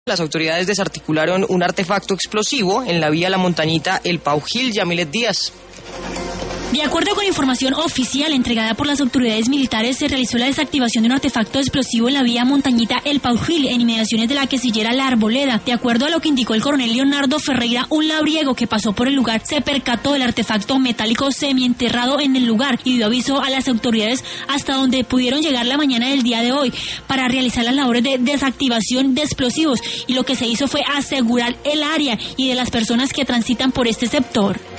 Las autoridades desarticularon un artefacto explosivo en la vía La Montañita El Paujil. Yamilet Díaz. De acuerdo con información oficial entregada por las autoridades militares, se realizó la desactivación de un artefacto explosivo en la vía Montañita El Paujil, en inmediaciones de la quesillera La Arboleda. De acuerdo a lo que indicó el coronel Leonardo Ferreira, un labriego que pasó por el lugar se percató del artefacto metálico semienterrado en el lugar y dio aviso a las autoridades, hasta donde pudieron llegar la mañana del día de hoy para realizar las labores de desactivación de explosivos, y lo que se hizo fue asegurar el área y de las personas que transitan por este sector.